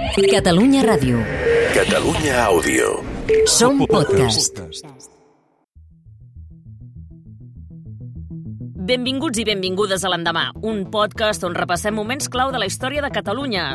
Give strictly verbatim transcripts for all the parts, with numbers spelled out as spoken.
Catalunya Ràdio. Catalunya Àudio. Som podcast. Benvinguts i benvingudes a l'Endemà, un podcast on repassem moments clau de la història de Catalunya.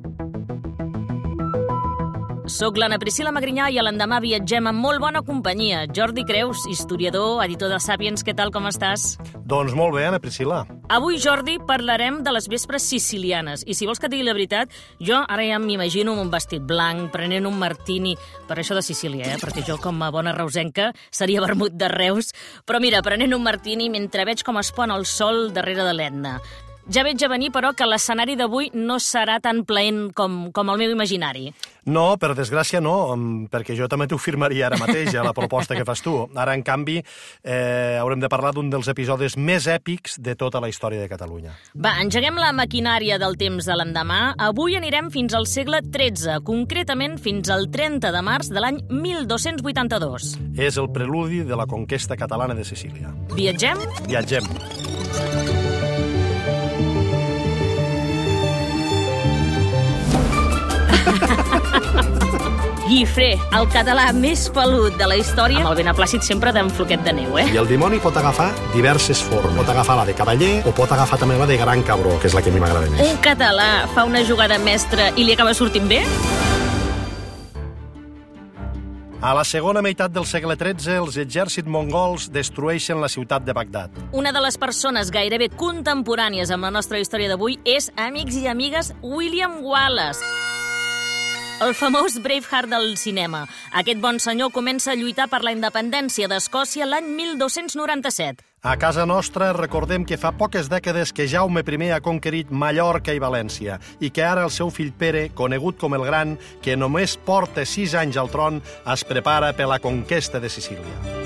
Soc l'Anna Priscila Magrinyà i a l'Endemà viatgem amb molt bona companyia. Jordi Creus, historiador, editor de Sàpiens, què tal, com estàs? Doncs molt bé, Anna Priscila. Avui, Jordi, parlarem de les vespres sicilianes. I si vols que et digui la veritat, jo ara ja m'imagino amb un vestit blanc, prenent un martini, per això de Sicília, eh? Perquè jo, com a bona reusenca, seria vermut de Reus. Però mira, prenent un martini mentre veig com es pon el sol darrere de l'Etna. Ja veig a venir, però, que l'escenari d'avui no serà tan plaent com, com el meu imaginari. No, per desgràcia no, perquè jo també t'ho firmaria ara mateix, a la proposta que fas tu. Ara, en canvi, eh, haurem de parlar d'un dels episodis més èpics de tota la història de Catalunya. Va, engeguem la maquinària del temps de l'endemà. Avui anirem fins al segle tretze, concretament fins al trenta de març de l'any mil dos-cents vuitanta-dos. És el preludi de la conquesta catalana de Sicília. Viatgem? Viatgem. Guifré, el català més pelut de la història, amb el beneplàcit sempre d'en Floquet de Neu, eh? I el dimoni pot agafar diverses formes. Pot agafar la de cavaller o pot agafar també la de gran cabró, que és la que a mi m'agrada més. Un català fa una jugada mestra i li acaba sortint bé? A la segona meitat del segle tretze, els exèrcits mongols destrueixen la ciutat de Bagdad. Una de les persones gairebé contemporànies amb la nostra història d'avui és, amics i amigues, William Wallace. El famós Braveheart del cinema. Aquest bon senyor comença a lluitar per la independència d'Escòcia l'any mil dos-cents noranta-set. A casa nostra recordem que fa poques dècades que Jaume primer ha conquerit Mallorca i València i que ara el seu fill Pere, conegut com el Gran, que només porta sis anys al tron, es prepara per la conquesta de Sicília.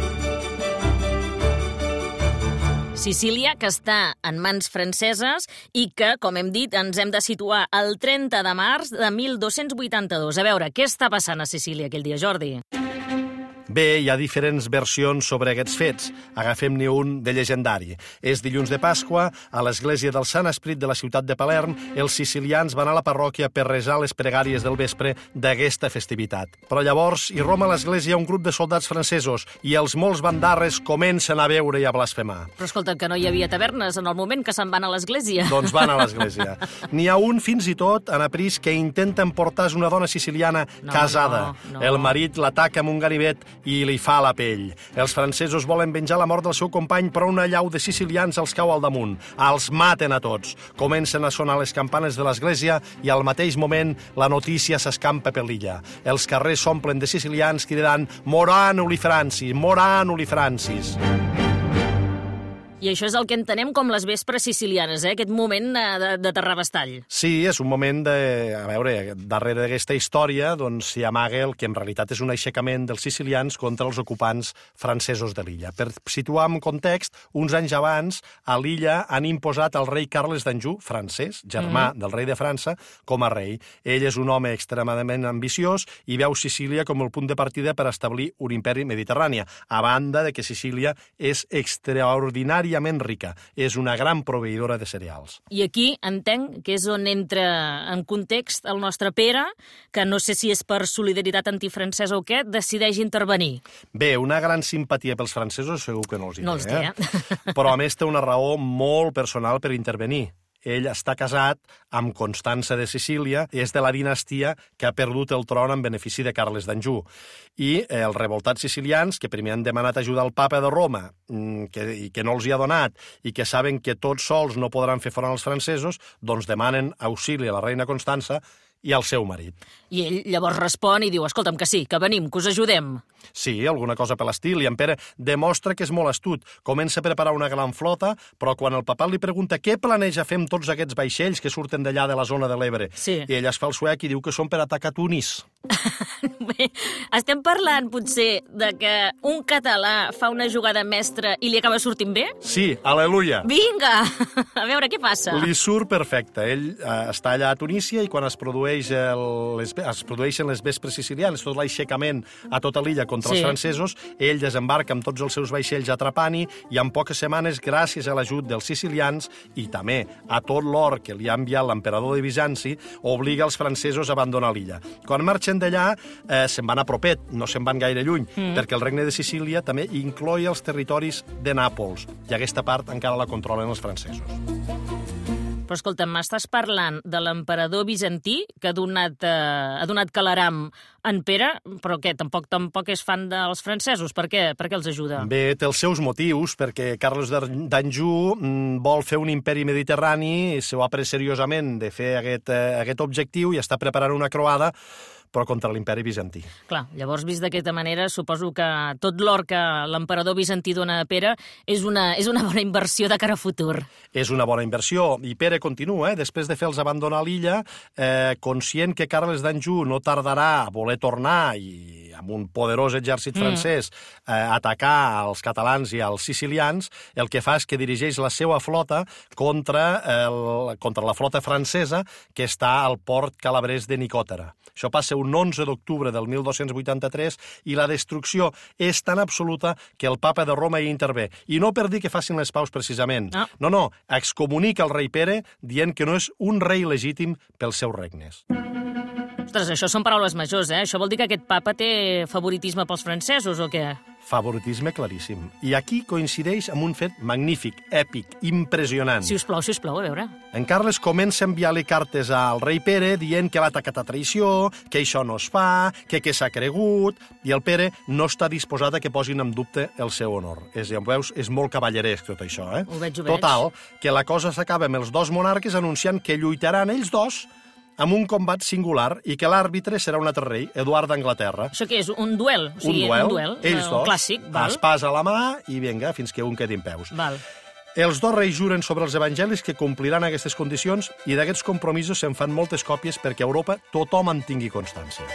Sicília, que està en mans franceses i que, com hem dit, ens hem de situar el trenta de març de mil dos-cents vuitanta-dos. A veure, què està passant a Sicília aquell dia, Jordi? Bé, hi ha diferents versions sobre aquests fets. Agafem-ne un de llegendari. És dilluns de Pasqua, a l'església del Sant Esprit de la ciutat de Palerm, els sicilians van a la parròquia per resar les pregàries del vespre d'aquesta festivitat. Però llavors hi roma a l'església un grup de soldats francesos i els molts bandarres comencen a beure i a blasfemar. Però escolta, que no hi havia tavernes en el moment que se'n van a l'església. Doncs van a l'església. N'hi ha un, fins i tot, en Aprís, que intenta emportar una dona siciliana No, casada. no, no. El marit l'ataca amb un ganivet i li fa la pell. Els francesos volen venjar la mort del seu company, però una llau de sicilians els cau al damunt. Els maten a tots. Comencen a sonar les campanes de l'església i al mateix moment la notícia s'escampa per l'illa. Els carrers s'omplen de sicilians cridant «Morant Uli Francis! Morant Uli Francis!». I això és el que entenem com les vespres sicilianes, eh? Aquest moment de, de terrabastall. Sí, és un moment de... A veure, darrere d'aquesta història doncs, s'hi amaga el que en realitat és un aixecament dels sicilians contra els ocupants francesos de l'illa. Per situar en context, uns anys abans, a l'illa han imposat el rei Carles d'Anjou, francès, germà mm. del rei de França, com a rei. Ell és un home extremadament ambiciós i veu Sicília com el punt de partida per establir un imperi mediterrani, a banda de que Sicília és extraordinària rica. És una gran proveïdora de cereals. I aquí entenc que és on entra en context el nostre Pere, que no sé si és per solidaritat antifrancesa o què, decideix intervenir. Bé, una gran simpatia pels francesos segur que no els hi té. No els té, eh? Però a més té una raó molt personal per intervenir. Ell està casat amb Constança de Sicília i és de la dinastia que ha perdut el tron en benefici de Carles d'Anjou. I els revoltats sicilians, que primer han demanat ajuda al papa de Roma que, i que no els hi ha donat i que saben que tots sols no podran fer front als francesos, doncs demanen auxili a la reina Constança i al seu marit. I ell llavors respon i diu, escolta'm, que sí, que venim, que us ajudem. Sí, alguna cosa per l'estil, i en Pere demostra que és molt astut. Comença a preparar una gran flota, però quan el papat li pregunta què planeja fer amb tots aquests vaixells que surten d'allà de la zona de l'Ebre, sí. i ell es fa el suec i diu que són per atacar Tunis. Bé, estem parlant, potser, de que un català fa una jugada mestra i li acaba sortint bé? Sí, aleluia. Vinga! A veure, què passa? Li surt perfecte. Ell eh, està allà a Tunísia i quan es, produeix el, les, es produeixen les vespres sicilianes, tot l'aixecament a tota l'illa contra Sí. els francesos, ell desembarca amb tots els seus vaixells a Trapani i en poques setmanes, gràcies a l'ajut dels sicilians i també a tot l'or que li ha enviat l'emperador de Bizanci, obliga els francesos a abandonar l'illa. Quan marxen d'allà, eh, se'n van a propet, no se'n van gaire lluny, mm. perquè el regne de Sicília també incloïa els territoris de Nàpols, i aquesta part encara la controlen els francesos. Però escolta'm, m'estàs parlant de l'emperador bizantí que ha donat, eh, ha donat calaram en Pere, però què, tampoc tampoc és fan dels francesos? Per què, per què els ajuda? Bé, té els seus motius, perquè Carles d'Anjou mm, vol fer un imperi mediterrani, s'ho ha pres seriosament de fer aquest, eh, aquest objectiu i està preparant una croada, però contra l'imperi bizantí. Clar, llavors, vist d'aquesta manera, suposo que tot l'or que l'emperador bizantí dona a Pere és una, és una bona inversió de cara a futur. És una bona inversió, i Pere continua, eh? Després de fer-los abandonar l'illa, eh, conscient que Carles d'Anjou no tardarà a voler tornar i amb un poderós exèrcit francès eh, atacar els catalans i els sicilians, el que fa és que dirigeix la seva flota contra, el, contra la flota francesa que està al port calabrès de Nicòtera. Això passa un onze d'octubre del mil dos-cents vuitanta-tres i la destrucció és tan absoluta que el papa de Roma hi intervé. I no per dir que facin les paus precisament. Ah. No, no, excomunica el rei Pere dient que no és un rei legítim pels seus regnes. Ostres, això són paraules majors, eh? Això vol dir que aquest papa té favoritisme pels francesos, o què? Favoritisme claríssim. I aquí coincideix amb un fet magnífic, èpic, impressionant. Si us plau, si us plau, a veure. En Carles comença a enviar-li cartes al rei Pere dient que l'ha atacat a traïció, que això no es fa, que què s'ha cregut, i el Pere no està disposat a que posin en dubte el seu honor. És, ja veus, és molt cavalleresc tot això, eh? Ho veig, ho veig. Total, que la cosa s'acaba amb els dos monarques anunciant que lluitaran ells dos amb un combat singular i que l'àrbitre serà un altre rei, Eduard d'Anglaterra. Això què és? Un duel? O sigui, un duel, un duel ells un dos, clàssic, val? espasa a la mà i vinga, fins que un quedi en peus. Val. Els dos reis juren sobre els evangelis que compliran aquestes condicions i d'aquests compromisos se'n fan moltes còpies perquè a Europa tothom en tingui constància.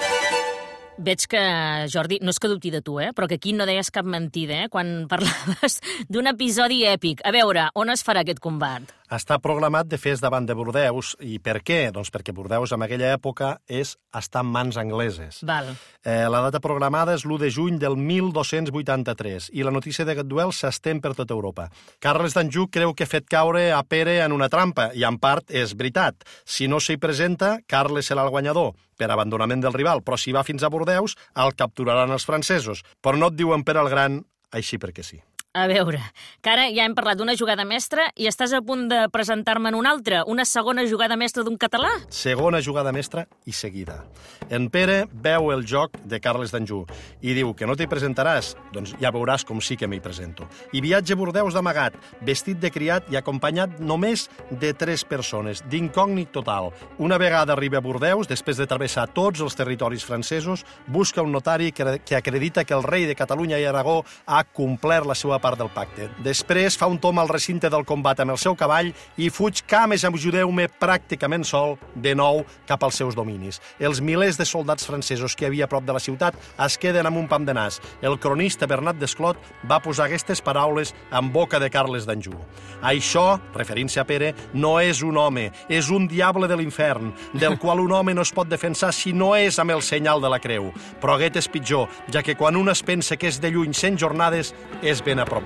Veig que, Jordi, no és que dubti de tu, eh? Però que aquí no deies cap mentida, eh? Quan parlaves d'un episodi èpic. A veure, on es farà aquest combat? Està programat de fer davant de Bordeus. I per què? Doncs perquè Bordeus en aquella època és estar en mans angleses. Val. Eh, la data programada és l'u de juny del mil dos-cents vuitanta-tres i la notícia d'aquest duel s'estén per tota Europa. Carles d'Anjou creu que ha fet caure a Pere en una trampa i en part és veritat. Si no s'hi presenta, Carles serà el guanyador per abandonament del rival, però si va fins a Bordeus, el capturaran els francesos. Però no et diuen Pere el Gran així perquè sí. A veure, que ara ja hem parlat d'una jugada mestra i estàs a punt de presentar-me'n una altra, una segona jugada mestra d'un català? Segona jugada mestra i seguida. En Pere veu el joc de Carles d'Anjou i diu que no t'hi presentaràs, doncs ja veuràs com sí que m'hi presento. I viatja a Bordeus d'amagat, vestit de criat i acompanyat només de tres persones, d'incògnit total. Una vegada arriba a Bordeus, després de travessar tots els territoris francesos, busca un notari que, que acredita que el rei de Catalunya i Aragó ha complert la seva part del pacte. Després fa un tom al recinte del combat amb el seu cavall i fuig cames amb Judeume pràcticament sol de nou cap als seus dominis. Els milers de soldats francesos que hi havia a prop de la ciutat es queden amb un pam de nas. El cronista Bernat Desclot va posar aquestes paraules en boca de Carles d'Anjou. Això, referint-se a Pere, no és un home, és un diable de l'infern, del qual un home no es pot defensar si no és amb el senyal de la creu. Però aquest és pitjor, ja que quan un es pensa que és de lluny cent jornades, és ben a prop.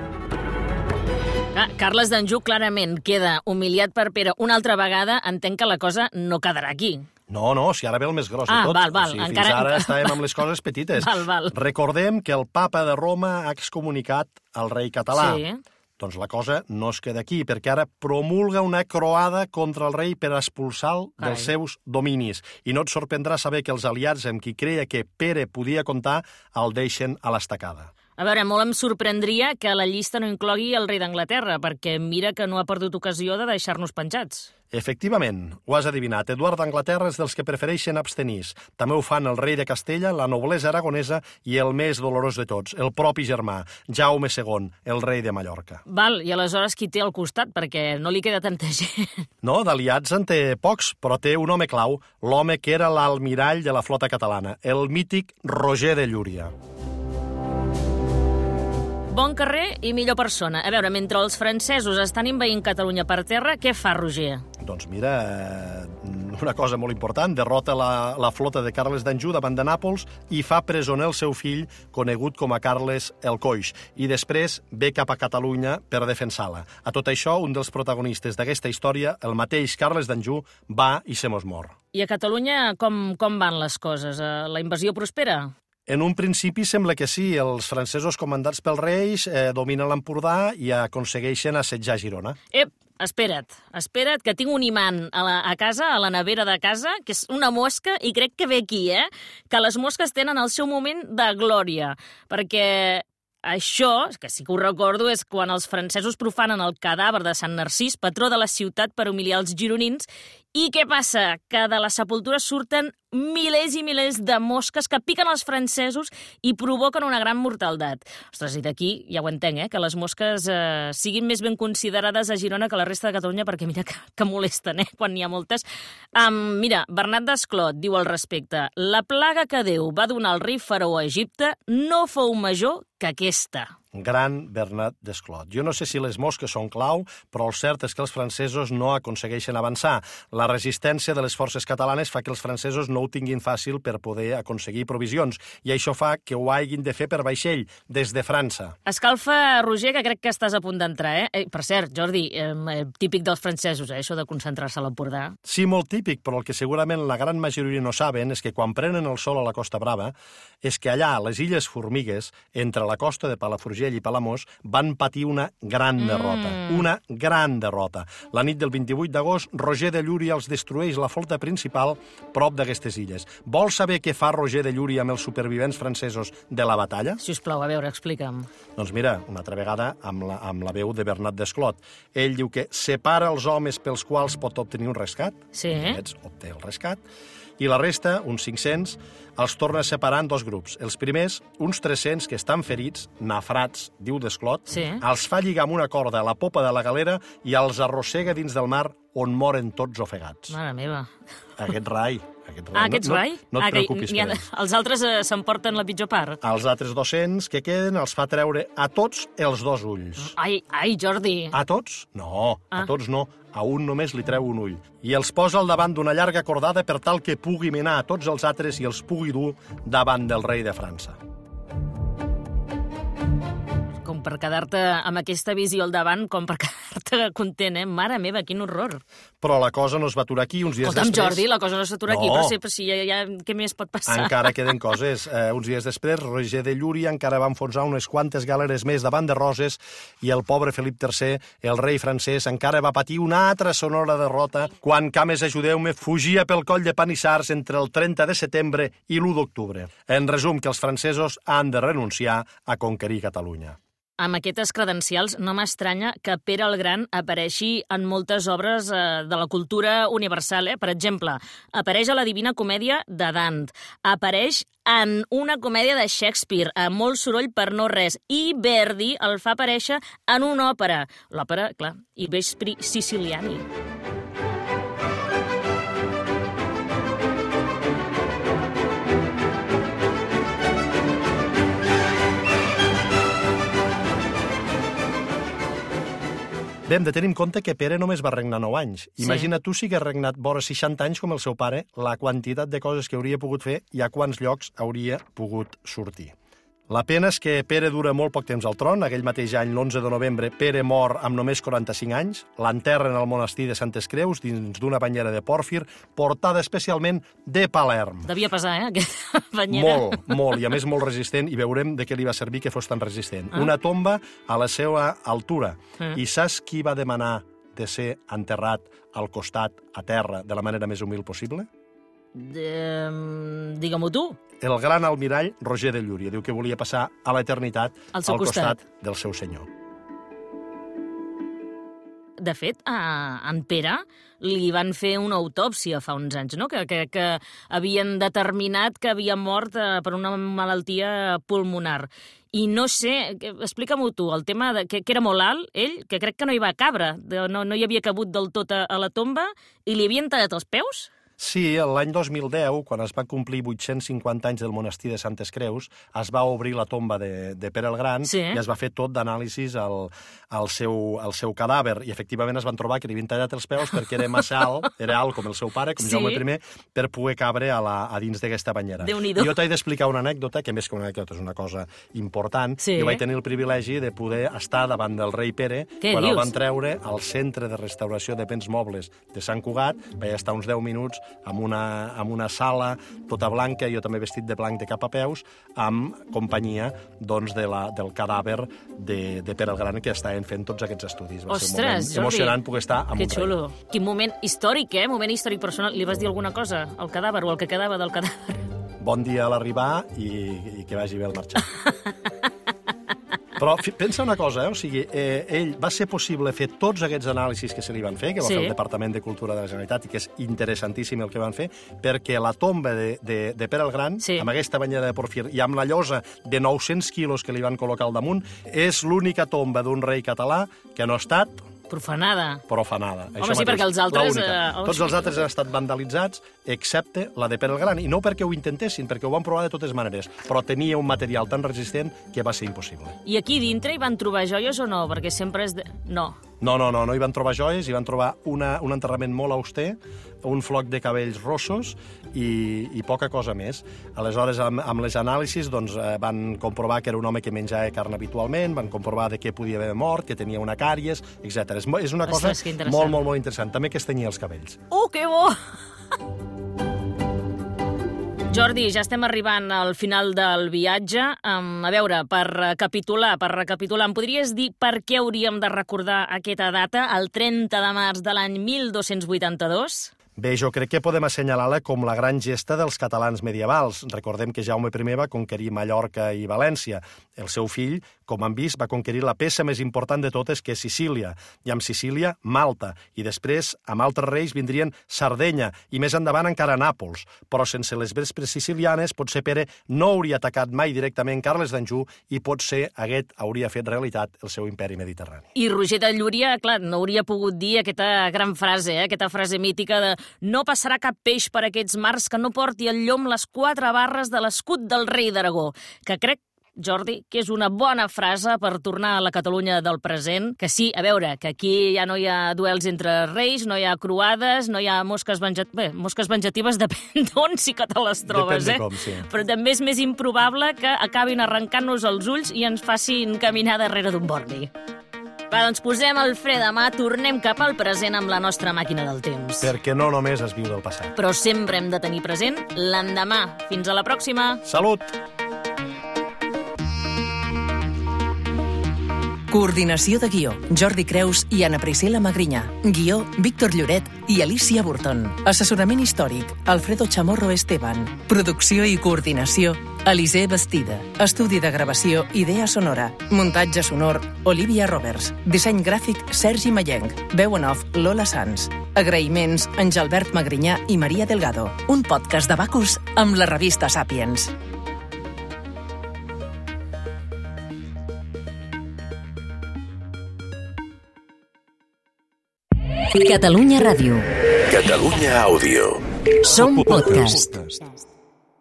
Ah, Carles d'Anjou clarament queda humiliat per Pere una altra vegada. Entenc que la cosa no quedarà aquí. No, no, si ara ve el més gros de Ah, tot. val, val, O sigui, encara- Fins ara estàvem amb les coses petites. Val, val. Recordem que el papa de Roma ha excomunicat el rei català. Sí. Doncs la cosa no es queda aquí, perquè ara promulga una croada contra el rei per expulsar-lo Carai. dels seus dominis. I no et sorprendrà saber que els aliats amb qui creia que Pere podia comptar el deixen a l'estacada. A veure, molt em sorprendria que la llista no inclogui el rei d'Anglaterra, perquè mira que no ha perdut ocasió de deixar-nos penjats. Efectivament, ho has adivinat. Eduard d'Anglaterra és dels que prefereixen abstenir. També ho fan el rei de Castella, la noblesa aragonesa i el més dolorós de tots, el propi germà, Jaume segon, el rei de Mallorca. Val, i aleshores qui té al costat? Perquè no li queda tanta gent. No, d'aliats en té pocs, però té un home clau, l'home que era l'almirall de la flota catalana, el mític Roger de Llúria. Bon carrer i millor persona. A veure, mentre els francesos estan envaint Catalunya per terra, què fa Roger? Doncs mira, una cosa molt important, derrota la, la flota de Carles d'Anjou davant de Nàpols i fa presoner el seu fill, conegut com a Carles el Coix, i després ve cap a Catalunya per defensar-la. A tot això, un dels protagonistes d'aquesta història, el mateix Carles d'Anjou, va i se mos mor. I a Catalunya com, com van les coses? La invasió prospera? En un principi sembla que sí. Els francesos comandats pel Reis eh, dominen l'Empordà i aconsegueixen assetjar Girona. Ep, espera't, espera't, que tinc un imant a, la, a casa, a la nevera de casa, que és una mosca, i crec que ve aquí, eh? Que les mosques tenen el seu moment de glòria, perquè això, que sí que ho recordo, és quan els francesos profanen el cadàver de Sant Narcís, patró de la ciutat, per humiliar els gironins. I què passa? Que de la sepultura surten milers i milers de mosques que piquen els francesos i provoquen una gran mortaldat. Ostres, i d'aquí ja ho entenc, eh? Que les mosques eh, siguin més ben considerades a Girona que a la resta de Catalunya, perquè mira que, que molesten, eh? Quan n'hi ha moltes. Um, mira, Bernat Desclot diu al respecte: la plaga que Déu va donar al rei faraó a Egipte no fou major que aquesta. Gran Bernat Desclot. Jo no sé si les mosques són clau, però el cert és que els francesos no aconsegueixen avançar. La resistència de les forces catalanes fa que els francesos no ho tinguin fàcil per poder aconseguir provisions, i això fa que ho hagin de fer per vaixell, des de França. Escalfa, Roger, que crec que estàs a punt d'entrar, eh? eh? Per cert, Jordi, eh, típic dels francesos, eh? Això de concentrar-se a l'Empordà. Sí, molt típic, però el que segurament la gran majoria no saben és que quan prenen el sol a la Costa Brava és que allà, a les Illes Formigues, entre la costa de Palafrugell i Palamós, van patir una gran derrota. Mm. Una gran derrota. La nit del vint-i-vuit d'agost, Roger de Llúria els destrueix la flota principal prop d'aquestes illes. Vols saber què fa Roger de Llúria amb els supervivents francesos de la batalla? Si us plau, a veure, explica'm. Doncs mira, una altra vegada amb la, amb la veu de Bernat Desclot. Ell diu que separa els homes pels quals pot obtenir un rescat. Sí. Aquests obté el rescat. I la resta, uns cinc-cents, els torna a separar en dos grups. Els primers, uns tres-cents que estan ferits, nafrats, diu Desclot, sí. Els fa lligar amb una corda a la popa de la galera i els arrossega dins del mar, on moren tots ofegats. Mare meva. Aquest rai. Aquest rai. Ah, aquests no, rai? No, no et ah, preocupis que, per ells. Els altres eh, s'emporten la pitjor part. Els altres dos-cents que queden els fa treure a tots els dos ulls. Ai, ai, Jordi. A tots? No, ah. a tots no. A un només li treu un ull. I els posa al davant d'una llarga cordada per tal que pugui menar a tots els altres i els pugui dur davant del rei de França. Com per quedar-te amb aquesta visió al davant, com per quedar-te content, eh? Mare meva, quin horror. Però la cosa no es va aturar aquí, uns dies Escolta'm, després... Jordi, la cosa no s'atura no. aquí, però sí, però sí, ja, ja, què més pot passar? Encara queden coses. Eh, uns dies després, Roger de Llúria encara va enfonsar unes quantes galeres més davant de Roses i el pobre Felip tercer, el rei francès, encara va patir una altra sonora derrota quan Cames Ajudeu-me fugia pel coll de Panissars entre el trenta de setembre i l'u d'octubre. En resum, que els francesos han de renunciar a conquerir Catalunya. Amb aquestes credencials no m'estranya que Pere el Gran apareixi en moltes obres eh, de la cultura universal. Eh? Per exemple, apareix a la Divina Comèdia de Dant, apareix en una comèdia de Shakespeare, amb molt soroll per no res, i Verdi el fa aparèixer en una òpera. L'òpera, clar, I Vespri Siciliani. Bé, hem de tenir en compte que Pere només va regnar nou anys. Sí. Imagina tu si hagués regnat vora seixanta anys com el seu pare, la quantitat de coses que hauria pogut fer i a quants llocs hauria pogut sortir. La pena és que Pere dura molt poc temps al tron. Aquell mateix any, l'onze de novembre, Pere mor amb només quaranta-cinc anys. L'enterren al monestir de Santes Creus, dins d'una banyera de pòrfir, portada especialment de Palerm. Devia pesar, eh, aquesta banyera. Molt, molt, i a més molt resistent, i veurem de què li va servir que fos tan resistent. Ah. Una tomba a la seva altura. Ah. I saps qui va demanar de ser enterrat al costat, a terra, de la manera més humil possible? Eh, Digue-m'ho tu. El gran almirall Roger de Llúria. Diu que volia passar a l'eternitat Al seu al costat costat. del seu senyor. De fet, a en Pere li van fer una autòpsia fa uns anys, no? Que, que, que havien determinat que havia mort eh, per una malaltia pulmonar. I no sé, que- explica-m'ho tu, el tema de, que, que era molt alt, ell, que crec que no hi va cabre, de, no, no hi havia cabut del tot a, a la tomba, i li havien tallat els peus? Sí, l'any dos mil deu, quan es va complir vuit-cents cinquanta anys del monestir de Santes Creus, es va obrir la tomba de, de Pere el Gran Sí. i es va fer tot d'anàlisis al, al, seu, al seu cadàver. I efectivament es van trobar que li havien tallat els peus perquè era massa alt, era alt com el seu pare, com Sí. Jaume primer, per poder cabre a, la, a dins d'aquesta banyera. Déu-n'hi-do. I jo t'he d'explicar una anècdota, que més que una anècdota és una cosa important. Sí. Jo vaig tenir el privilegi de poder estar davant del rei Pere Què quan el dius? van treure al Centre de Restauració de Béns Mobles de Sant Cugat. Vaig estar uns deu minuts amb una, amb una sala tota blanca, jo també vestit de blanc de cap a peus, amb companyia doncs, de la, del cadàver de, de Pere el Gran, que estaven fent tots aquests estudis. Va ser un moment Ostres, Jordi, emocionant poder estar amb que un rei. xulo. Quin moment històric, eh? Moment històric personal. Li vas dir alguna cosa al cadàver o al que quedava del cadàver? Bon dia a l'arribar i, i que vagi bé el marxar. Però fi- pensa una cosa, eh? O sigui, eh, ell va ser possible fer tots aquests anàlisis que se li van fer, que va Sí. fer el Departament de Cultura de la Generalitat, i que és interessantíssim el que van fer, perquè la tomba de, de, de Pere el Gran, Sí. amb aquesta banyera de porfir i amb la llosa de nou-cents quilos que li van col·locar al damunt, és l'única tomba d'un rei català que no ha estat Profanada. profanada. Home, sí, perquè els altres, l'única. eh, Tots els altres han estat vandalitzats, excepte la de Pere el Gran. I no perquè ho intentessin, perquè ho van provar de totes maneres, però tenia un material tan resistent que va ser impossible. I aquí dintre hi van trobar joies o no? Perquè sempre és de... No. No, no, no, no hi van trobar joies, hi van trobar una, un enterrament molt auster, un floc de cabells rossos i, i poca cosa més. Aleshores, amb, amb les anàlisis, doncs, eh, van comprovar que era un home que menjava carn habitualment, van comprovar de què podia haver mort, que tenia una càries, etcètera. És, mo- és una cosa Ostres, que interessant. molt, molt, molt interessant. També que es tenyia els cabells. Oh, que bo! Jordi, ja estem arribant al final del viatge. Um, a veure, per recapitular, per recapitular, em podries dir per què hauríem de recordar aquesta data, el trenta de març de l'any mil dos-cents vuitanta-dos? Bé, jo crec que podem assenyalar-la com la gran gesta dels catalans medievals. Recordem que Jaume primer va conquerir Mallorca i València. El seu fill, com han vist, va conquerir la peça més important de totes, que és Sicília. I amb Sicília, Malta. I després, amb altres reis, vindrien Sardenya i més endavant encara Nàpols. Però sense les vespres sicilianes, potser Pere no hauria atacat mai directament Carles d'Anjou i potser aquest hauria fet realitat el seu imperi mediterrani. I Roger de Llúria, clar, no hauria pogut dir aquesta gran frase, eh? Aquesta frase mítica de no passarà cap peix per aquests mars que no porti al llom les quatre barres de l'escut del rei d'Aragó, que crec, Jordi, que és una bona frase per tornar a la Catalunya del present, que sí, a veure, que aquí ja no hi ha duels entre reis, no hi ha croades, no hi ha mosques venjatives... Bé, mosques venjatives depèn d'on sí que te les trobes, Depèn de eh? com, sí. Però també és més improbable que acabin arrencant-nos els ulls i ens facin caminar darrere d'un borni. Va, doncs posem el fre de mà, tornem cap al present amb la nostra màquina del temps. Perquè no només es viu del passat. Però sempre hem de tenir present l'endemà. Fins a la pròxima! Salut! Coordinació de guió, Jordi Creus i Ana Priscila Magrinyà. Guió, Víctor Lloret i Alicia Burton. Assessorament històric, Alfredo Chamorro Esteban. Producció i coordinació, Elisée Bastida. Estudi de gravació, Idea Sonora. Muntatge sonor, Olivia Roberts. Disseny gràfic, Sergi Mallenc. Veu en off, Lola Sanz. Agraïments, Angelbert Magrinyà i Maria Delgado. Un podcast de Bacus amb la revista Sàpiens. Catalunya Ràdio. Catalunya Àudio. Som podcast. podcast.